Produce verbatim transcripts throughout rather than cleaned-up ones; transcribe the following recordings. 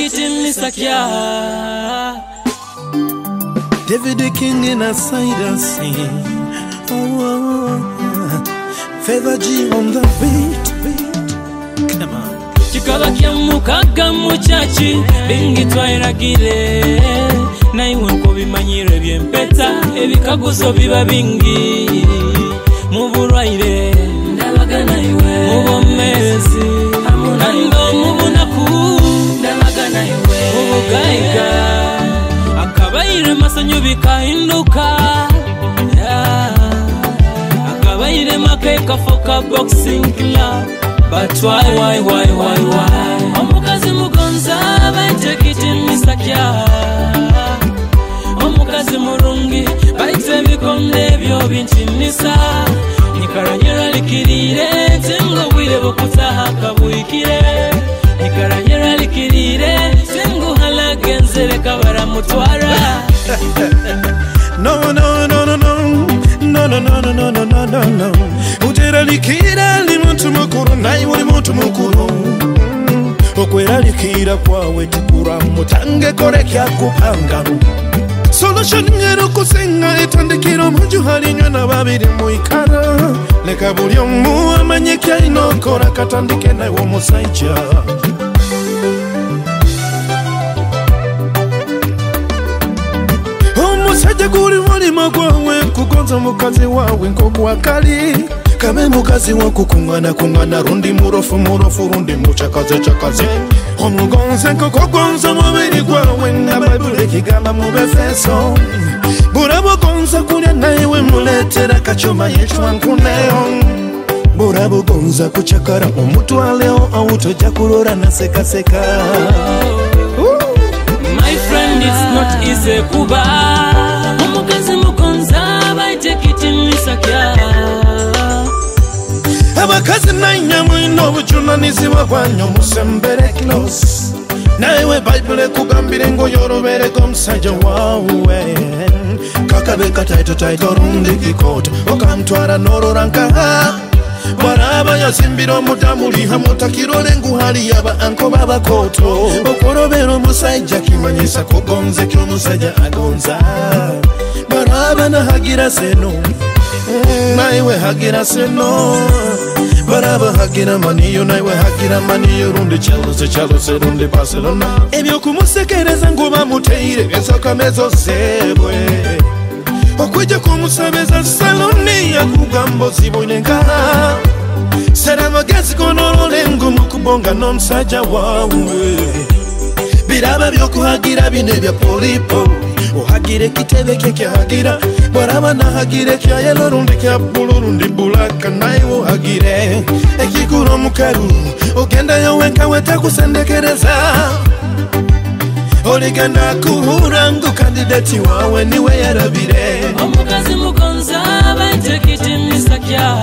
take it in Misakya. David King in a side and sing. Oh, oh, Feather G on the beat. Come on. Chikaba kyamukaga muchachi bingi twairagire na iwe ko bimanyire byempeta ebikaguzo biba bingi mu burwaire ndabaga na iwe mu bomezi amuna mu bunaku ndabaga na iwe mu bugaiga akabaire masanyu bikahinduka akabaire makeka foka boxing club. But why, why, why, why, why? Omukazi mugonza take it in Misakya. Omukazi murungi baite bikonde byo bintinisa. Nikaranyera likirire tengo wile bokutaha kabuikire. Nikaranyera likirire tengo halagenzere kabara mutwara. No, no, no, no, no. No, no, no, no, no, no, no, no, no. Ujera likira li muntu mukuru nayi wali muntu mukuru. Okwera likira kwawe tikura mutange kore kya kupanga. Solution ngero kusenga etandikiro muju halinywa na babiri muikara. Leka buli omu amanye kya inokora katandike nayi wo musaija. Omusajja guli mulima gwawe kugonza mukazi wawe nkogwa kali. Kame mukazi wako kungana kungana rundi murofu murofu rundi muchakaze chakaze. Omugonze nkokogonza mubiri gwawe nga Bible kigamba mu Befeso. Burabo gonza kulya naiwe muletera kachoma yechwa nkuneyo. Burabo gonza kuchakara omutwaleo awutoja kulora na seka seka. My friend, it's not easy kuba. Omukazi mugonza bai take it in Misakya. Abakazi nainyamu ino buchunanizi wagwanyo musembere close. Naiwe Bible kugambire ngo yorobere komsaja wawe. Kakabeka taito taito rundi kikoto okamtwara nororanka. Baraba yasimbiro mutamuli hamutakirole nguhali yaba anko baba koto. Okorobero musaija kimanyisa kugonze kyo musaja agonza. Baraba na hagira seno naiwe hagira seno. Baraba hagira maniyo naiwe hagira maniyo rundi Chelsea Chelsea rundi Barcelona. Ebyo kumusekereza ngo bamuteire esoka mezo sebwe. Okweja kumusabeza saloni ya kugambo zibonenga. Sera magezi konorole ngumu kubonga nonsaja wawe. Biraba byoko hagira bine bya polipo. Ohagire kitebe keke hagira. Baraba na hagire kya yellow rundi kya blue rundi bulaka naiwo hagire. Ekikuro mukaru ogenda yowenka weta kusendekereza. Oliganda kuhurangu kandidati wawe niwe yarabire. Omukazi mugonza bai take it in Misakya.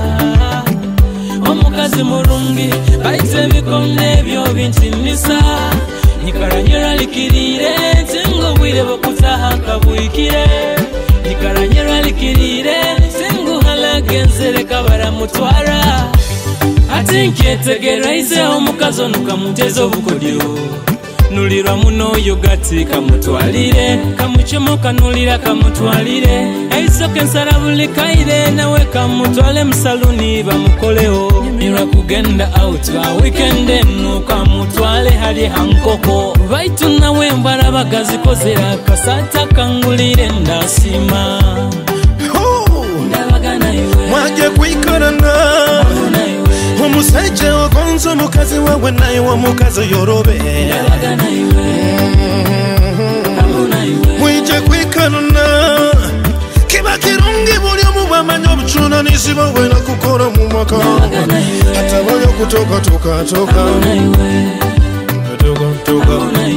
Omukazi murungi baite bikonde byo bintinisa. Nikaranyera likirire tengo wile bokutaha kabuikire. Nikaranyera likirire tengo halagenzere kabara mutwara. Atinke tegeraize omukazi onuka mutezo bukodyo. Nulira muno yogati kamutwalire. Kamuchomoka nulira kamutwalire. Eisoke nsarabuli kaire nawe kamutwale msaluni bamukoleo. Mira kugenda out wa weekend enu kamutwale hali hankoko. Vaitu nawe mbaraba gazi kozera kasata kangulire ndasima. Ndabaga na iwe Mwage kwikarana. Omusaija ogonza mukazi wawe naye wa mukazi yorobe. Ndabaga na iwe Amuna iwe Mwije kwikarana. Kiba kirungi buli omu bwamanyi obuchunanizi bwawe na kukora mu mwaka. Hata bayo kutoka toka toka. Amuna iwe Toka toka.